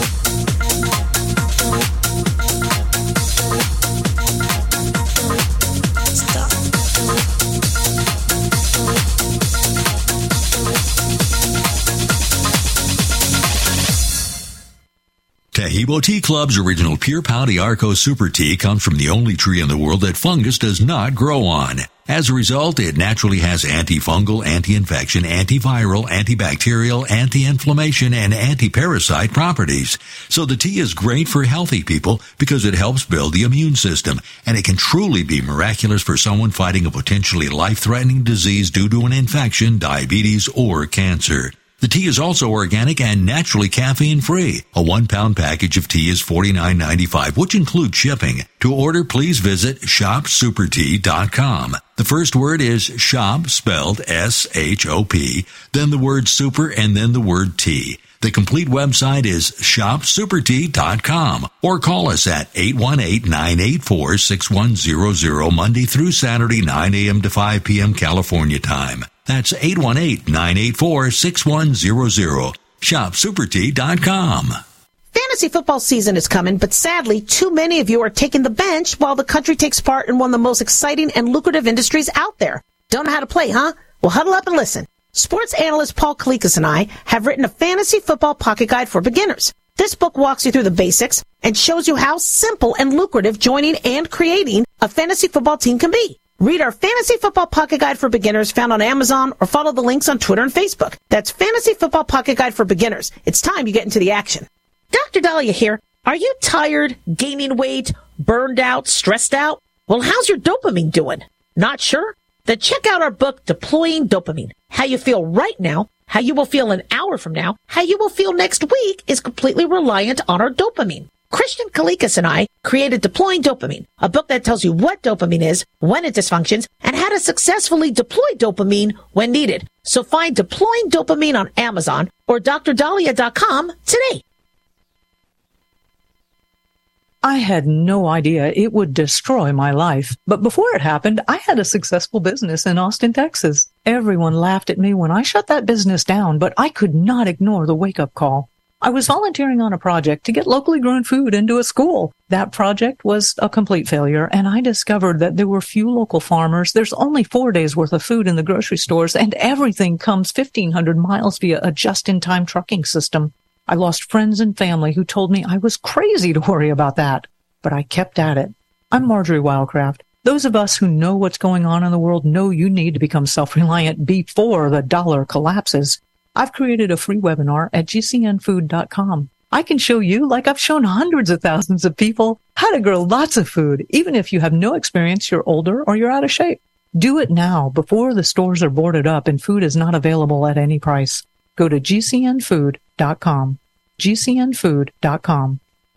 Tahibo Tea Club's original Pure Pouty Arco Super Tea comes from the only tree in the world that fungus does not grow on. As a result, it naturally has antifungal, anti-infection, antiviral, antibacterial, anti-inflammation, and anti-parasite properties. So the tea is great for healthy people because it helps build the immune system, and it can truly be miraculous for someone fighting a potentially life-threatening disease due to an infection, diabetes, or cancer. The tea is also organic and naturally caffeine-free. A one-pound package of tea is forty-nine ninety-five, which includes shipping. To order, please visit shop super tea dot com. The first word is shop, spelled S H O P, then the word super, and then the word tea. The complete website is shop super tea dot com, or call us at eight one eight, nine eight four, six one zero zero Monday through Saturday, nine a.m. to five p.m. California time. That's eight one eight, nine eight four, six one zero zero. shop super tea dot com. Fantasy football season is coming, but sadly, too many of you are taking the bench while the country takes part in one of the most exciting and lucrative industries out there. Don't know how to play, huh? Well, huddle up and listen. Sports analyst Paul Kalikas and I have written a fantasy football pocket guide for beginners. This book walks you through the basics and shows you how simple and lucrative joining and creating a fantasy football team can be. Read our Fantasy Football Pocket Guide for Beginners found on Amazon or follow the links on Twitter and Facebook. That's Fantasy Football Pocket Guide for Beginners. It's time you get into the action. Doctor Dahlia here. Are you tired, gaining weight, burned out, stressed out? Well, how's your dopamine doing? Not sure? Then check out our book, Deploying Dopamine. How you feel right now, how you will feel an hour from now, how you will feel next week is completely reliant on our dopamine. Christian Kalikas and I created Deploying Dopamine, a book that tells you what dopamine is, when it dysfunctions, and how to successfully deploy dopamine when needed. So find Deploying Dopamine on Amazon or D R dahlia dot com today. I had no idea it would destroy my life. But before it happened, I had a successful business in Austin, Texas. Everyone laughed at me when I shut that business down, but I could not ignore the wake-up call. I was volunteering on a project to get locally grown food into a school. That project was a complete failure, and I discovered that there were few local farmers. There's only four days worth of food in the grocery stores, and everything comes fifteen hundred miles via a just-in-time trucking system. I lost friends and family who told me I was crazy to worry about that, but I kept at it. I'm Marjorie Wildcraft. Those of us who know what's going on in the world know you need to become self-reliant before the dollar collapses. I've created a free webinar at G C N food dot com. I can show you, like I've shown hundreds of thousands of people, how to grow lots of food, even if you have no experience, you're older, or you're out of shape. Do it now before the stores are boarded up and food is not available at any price. Go to G C N food dot com. G C N food dot com.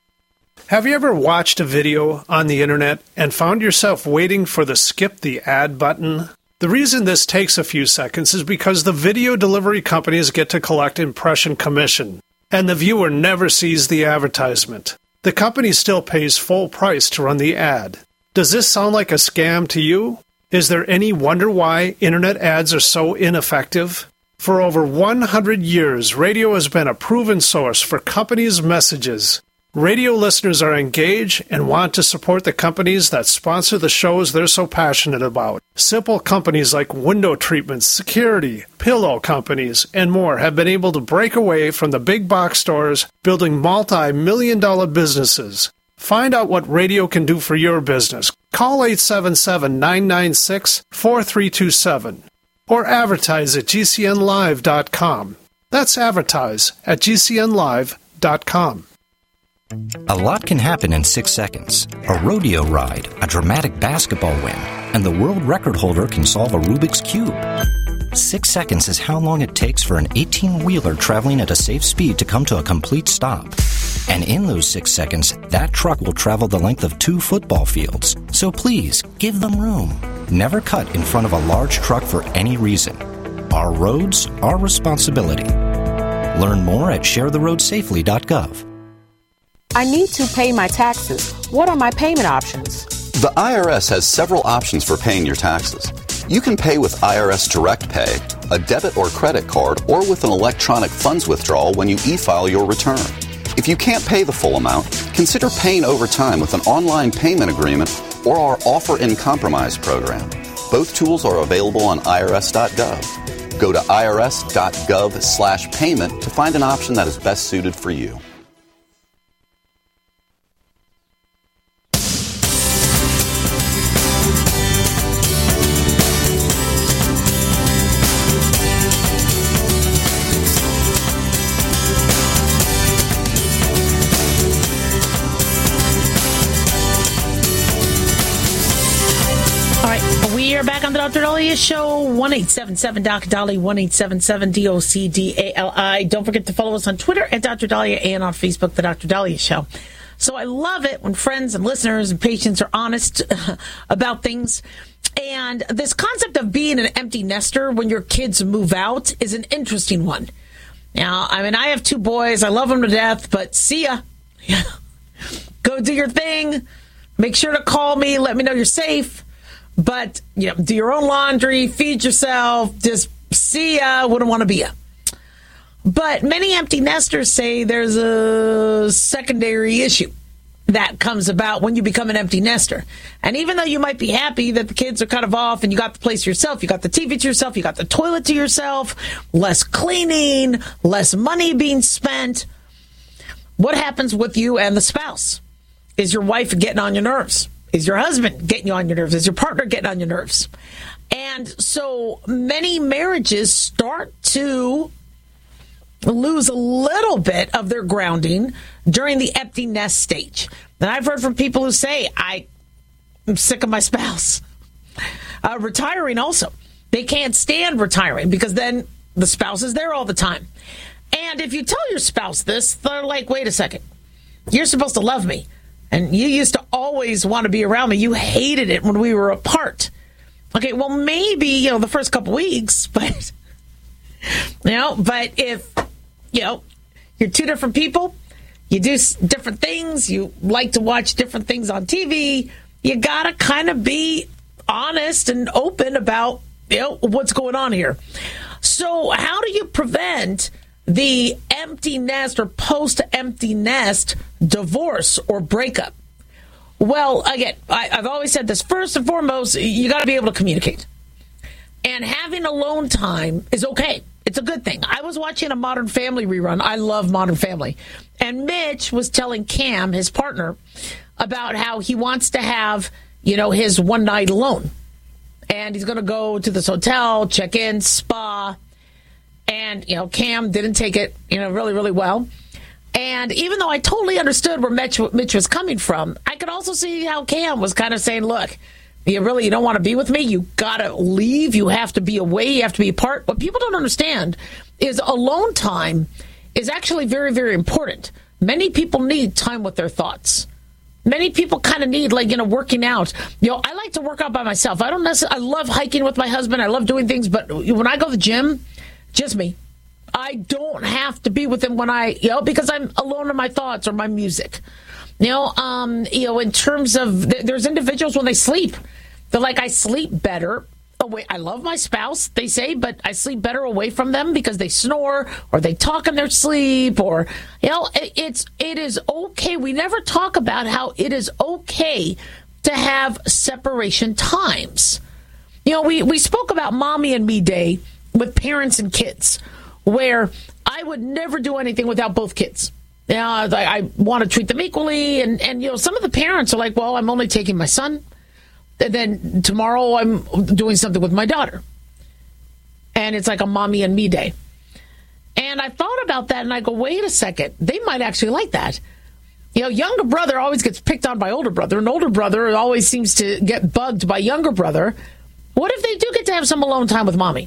Have you ever watched a video on the internet and found yourself waiting for the skip the ad button? The reason this takes a few seconds is because the video delivery companies get to collect impression commission, and the viewer never sees the advertisement. The company still pays full price to run the ad. Does this sound like a scam to you? Is there any wonder why internet ads are so ineffective? For over one hundred years, radio has been a proven source for companies' messages. Radio listeners are engaged and want to support the companies that sponsor the shows they're so passionate about. Simple companies like window treatments, security, pillow companies, and more have been able to break away from the big box stores, building multi-million dollar businesses. Find out what radio can do for your business. Call eight seven seven, nine nine six, four three two seven or advertise at G C N live dot com. That's advertise at G C N live dot com. A lot can happen in six seconds. A rodeo ride, a dramatic basketball win, and the world record holder can solve a Rubik's Cube. Six seconds is how long it takes for an eighteen-wheeler traveling at a safe speed to come to a complete stop. And in those six seconds, that truck will travel the length of two football fields. So please, give them room. Never cut in front of a large truck for any reason. Our roads, our responsibility. Learn more at share the road safely dot gov. I need to pay my taxes. What are my payment options? The I R S has several options for paying your taxes. You can pay with I R S Direct Pay, a debit or credit card, or with an electronic funds withdrawal when you e-file your return. If you can't pay the full amount, consider paying over time with an online payment agreement or our Offer in Compromise program. Both tools are available on I R S dot gov. Go to I R S dot gov slash payment to find an option that is best suited for you. We are back on the Doctor Dahlia Show, one eight seven seven D O C D A L I, one eight seven seven D O C D A L I. Don't forget to follow us on Twitter at Doctor Dahlia and on Facebook, The Doctor Dahlia Show. So I love it when friends and listeners and patients are honest about things. And this concept of being an empty nester when your kids move out is an interesting one. Now, I mean, I have two boys. I love them to death, but see ya. Go do your thing. Make sure to call me. Let me know you're safe. But, you know, do your own laundry, feed yourself, just see ya, wouldn't want to be ya. But many empty nesters say there's a secondary issue that comes about when you become an empty nester. And even though you might be happy that the kids are kind of off and you got the place to yourself, you got the T V to yourself, you got the toilet to yourself, less cleaning, less money being spent, what happens with you and the spouse? Is your wife getting on your nerves? Is your husband getting you on your nerves? Is your partner getting on your nerves? And so many marriages start to lose a little bit of their grounding during the empty nest stage. And I've heard from people who say, I, I'm sick of my spouse. Uh, retiring also. They can't stand retiring because then the spouse is there all the time. And if you tell your spouse this, they're like, wait a second. You're supposed to love me. And you used to always want to be around me. You hated it when we were apart. Okay, well, maybe, you know, the first couple weeks, but, you know, but if, you know, you're two different people, you do different things, you like to watch different things on T V, you got to kind of be honest and open about, you know, what's going on here. So how do you prevent the empty nest or post-empty nest divorce or breakup? Well, again, I, I've always said this. First and foremost, you got to be able to communicate. And having alone time is okay. It's a good thing. I was watching a Modern Family rerun. I love Modern Family. And Mitch was telling Cam, his partner, about how he wants to have, you know, his one night alone. And he's going to go to this hotel, check in, spa. And, you know, Cam didn't take it, you know, really, really well. And even though I totally understood where Mitch, Mitch was coming from, I could also see how Cam was kind of saying, look, you really, you don't want to be with me. You got to leave. You have to be away. You have to be apart. What people don't understand is alone time is actually very, very important. Many people need time with their thoughts. Many people kind of need, like, you know, working out. You know, I like to work out by myself. I don't necessarily, I love hiking with my husband. I love doing things. But when I go to the gym, just me. I don't have to be with him when I, you know, because I'm alone in my thoughts or my music. You know, um, you know, in terms of, there's individuals when they sleep, they're like, I sleep better away. I love my spouse, they say, but I sleep better away from them because they snore or they talk in their sleep or, you know, it, it's, it is okay. We never talk about how it is okay to have separation times. You know, we, we spoke about Mommy and Me Day with parents and kids, where I would never do anything without both kids. You know, I, I want to treat them equally. And, and, you know, some of the parents are like, well, I'm only taking my son. And then tomorrow I'm doing something with my daughter. And it's like a Mommy and Me Day. And I thought about that and I go, wait a second. They might actually like that. You know, younger brother always gets picked on by older brother. And older brother always seems to get bugged by younger brother. What if they do get to have some alone time with Mommy?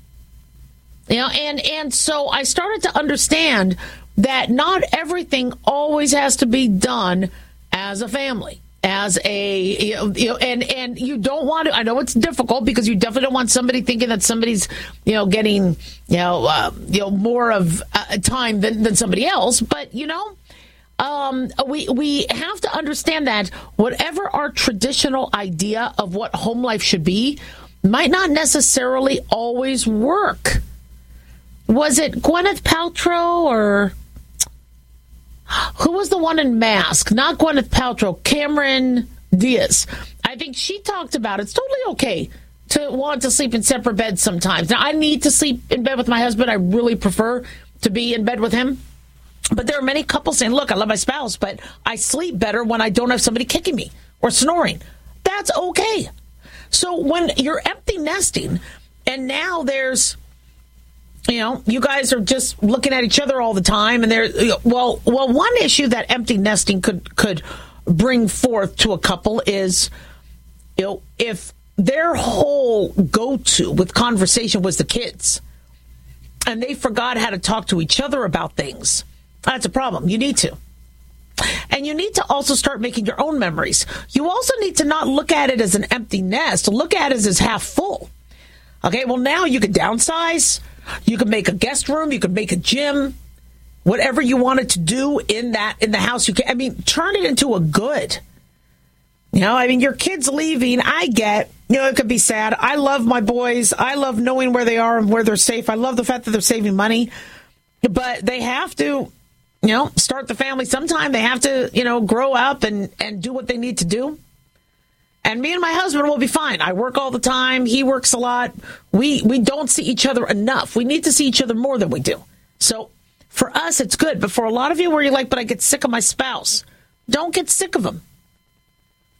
You know, and, and so I started to understand that not everything always has to be done as a family, as a, you know, you know, and, and you don't want to, I know it's difficult because you definitely don't want somebody thinking that somebody's, you know, getting, you know, uh, you know, more of uh, time than, than somebody else. But, you know, um, we, we have to understand that whatever our traditional idea of what home life should be might not necessarily always work. Was it Gwyneth Paltrow or who was the one in Mask? Not Gwyneth Paltrow, Cameron Diaz. I think she talked about it's totally okay to want to sleep in separate beds sometimes. Now, I need to sleep in bed with my husband. I really prefer to be in bed with him. But there are many couples saying, look, I love my spouse, but I sleep better when I don't have somebody kicking me or snoring. That's okay. So when you're empty nesting and now there's, you know, you guys are just looking at each other all the time. And there, well, well, one issue that empty nesting could could bring forth to a couple is, you know, if their whole go-to with conversation was the kids and they forgot how to talk to each other about things, that's a problem. You need to. And you need to also start making your own memories. You also need to not look at it as an empty nest. Look at it as half full. Okay, well, now you could downsize. You could make a guest room. You could make a gym. Whatever you wanted to do in that in the house, you can. I mean, turn it into a good. You know, I mean, your kids leaving, I get, you know, it could be sad. I love my boys. I love knowing where they are and where they're safe. I love the fact that they're saving money. But they have to, you know, start the family sometime. They have to, you know, grow up and, and do what they need to do. And me and my husband will be fine. I work all the time. He works a lot. We we don't see each other enough. We need to see each other more than we do. So for us, it's good. But for a lot of you where you're like, but I get sick of my spouse, don't get sick of him.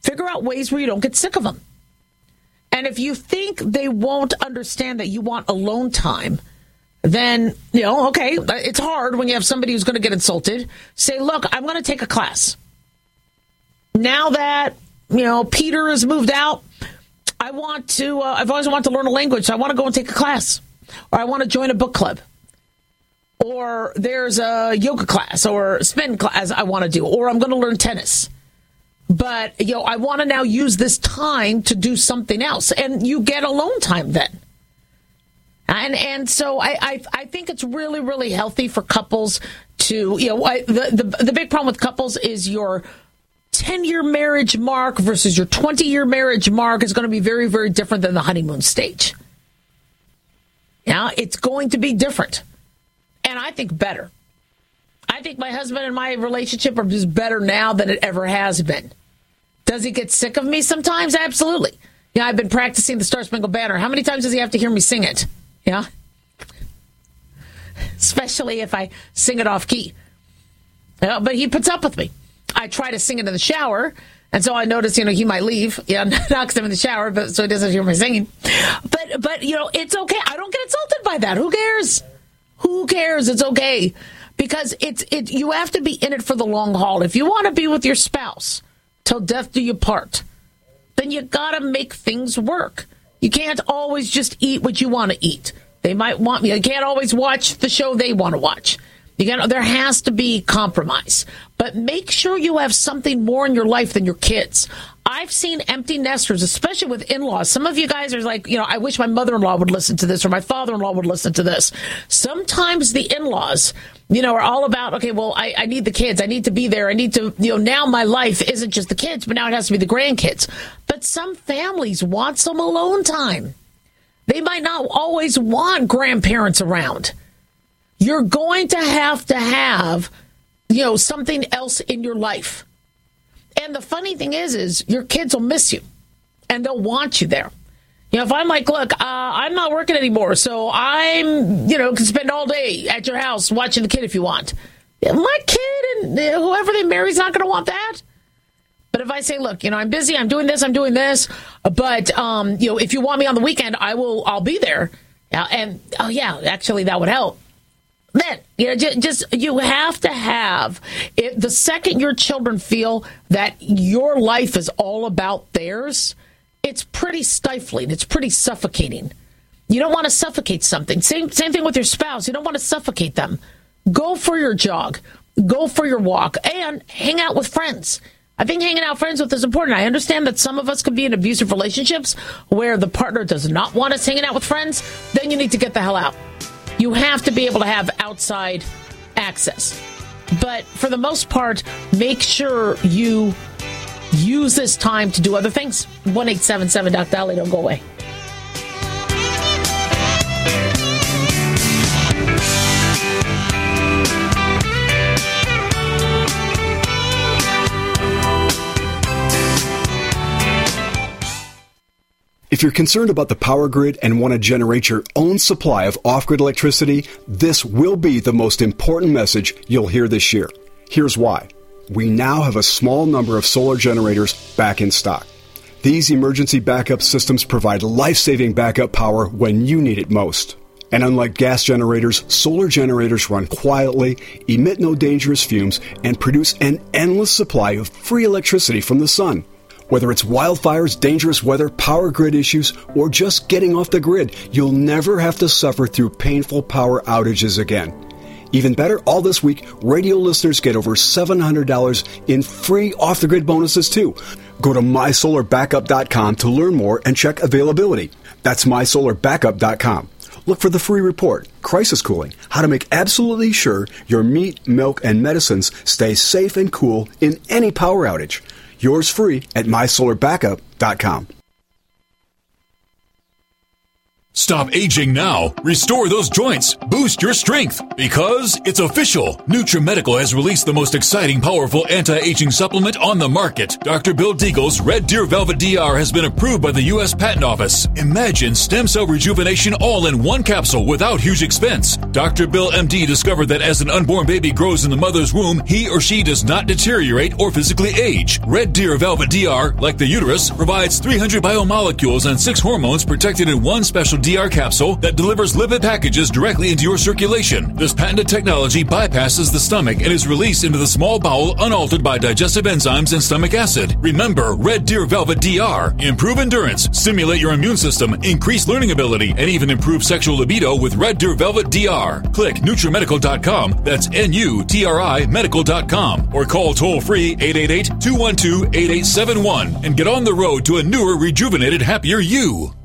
Figure out ways where you don't get sick of them. And if you think they won't understand that you want alone time, then, you know, okay, it's hard when you have somebody who's going to get insulted. Say, look, I'm going to take a class. Now that, you know, Peter has moved out, I want to, uh, I've always wanted to learn a language, so I want to go and take a class. Or I want to join a book club. Or there's a yoga class or spin class I want to do. Or I'm going to learn tennis. But, you know, I want to now use this time to do something else. And you get alone time then. And and so I, I I think it's really, really healthy for couples to, you know, I, the, the, the big problem with couples is your ten-year marriage mark versus your twenty-year marriage mark is going to be very, very different than the honeymoon stage. Yeah, it's going to be different. And I think better. I think my husband and my relationship are just better now than it ever has been. Does he get sick of me sometimes? Absolutely. Yeah, I've been practicing the Star Spangled Banner. How many times does he have to hear me sing it? Yeah. Especially if I sing it off key. Yeah, but he puts up with me. I try to sing it in the shower, and so I notice, you know, he might leave. Yeah, not because I'm in the shower, but so he doesn't hear me singing. But, but you know, it's okay. I don't get insulted by that. Who cares? Who cares? It's okay. Because it's it. You have to be in it for the long haul. If you want to be with your spouse till death do you part, then you got to make things work. You can't always just eat what you want to eat. They might want you. You can't always watch the show they want to watch. You got. There has to be compromise. But make sure you have something more in your life than your kids. I've seen empty nesters, especially with in-laws. Some of you guys are like, you know, I wish my mother-in-law would listen to this or my father-in-law would listen to this. Sometimes the in-laws, you know, are all about, okay, well, I, I need the kids. I need to be there. I need to, you know, now my life isn't just the kids, but now it has to be the grandkids. But some families want some alone time. They might not always want grandparents around. You're going to have to have, you know, something else in your life. And the funny thing is, is your kids will miss you and they'll want you there. You know, if I'm like, look, uh, I'm not working anymore, so I'm, you know, can spend all day at your house watching the kid if you want. My kid and whoever they marry is not going to want that. But if I say, look, you know, I'm busy, I'm doing this, I'm doing this, but, um, you know, if you want me on the weekend, I will, I'll be there. Uh, and, oh, yeah, actually, that would help. Then, you know, just, just you have to have it, the second your children feel that your life is all about theirs, it's pretty stifling. It's pretty suffocating. You don't want to suffocate something. Same, same thing with your spouse. You don't want to suffocate them. Go for your jog. Go for your walk and hang out with friends. I think hanging out with friends with is important. I understand that some of us could be in abusive relationships where the partner does not want us hanging out with friends. Then you need to get the hell out. You have to be able to have outside access. But for the most part, make sure you use this time to do other things. one eight seven seven Doc Dolly, don't go away. If you're concerned about the power grid and want to generate your own supply of off-grid electricity, this will be the most important message you'll hear this year. Here's why. We now have a small number of solar generators back in stock. These emergency backup systems provide life-saving backup power when you need it most. And unlike gas generators, solar generators run quietly, emit no dangerous fumes, and produce an endless supply of free electricity from the sun. Whether it's wildfires, dangerous weather, power grid issues, or just getting off the grid, you'll never have to suffer through painful power outages again. Even better, all this week, radio listeners get over seven hundred dollars in free off-the-grid bonuses, too. Go to my solar backup dot com to learn more and check availability. That's my solar backup dot com. Look for the free report, Crisis Cooling, how to make absolutely sure your meat, milk, and medicines stay safe and cool in any power outage. Yours free at my solar backup dot com. Stop aging now. Restore those joints. Boost your strength. Because it's official. NutriMedical has released the most exciting, powerful anti-aging supplement on the market. Doctor Bill Deagle's Red Deer Velvet D R has been approved by the U S Patent Office. Imagine stem cell rejuvenation all in one capsule without huge expense. Doctor Bill M D discovered that as an unborn baby grows in the mother's womb, he or she does not deteriorate or physically age. Red Deer Velvet D R, like the uterus, provides three hundred biomolecules and six hormones protected in one special D R capsule that delivers lipid packages directly into your circulation. This patented technology bypasses the stomach and is released into the small bowel unaltered by digestive enzymes and stomach acid. Remember, Red Deer Velvet D R. Improve endurance, stimulate your immune system, increase learning ability, and even improve sexual libido with Red Deer Velvet D R. Click Nutrimedical dot com, that's N U T R I medical dot com, or call toll-free eight eight eight, two one two, eight eight seven one and get on the road to a newer, rejuvenated, happier you.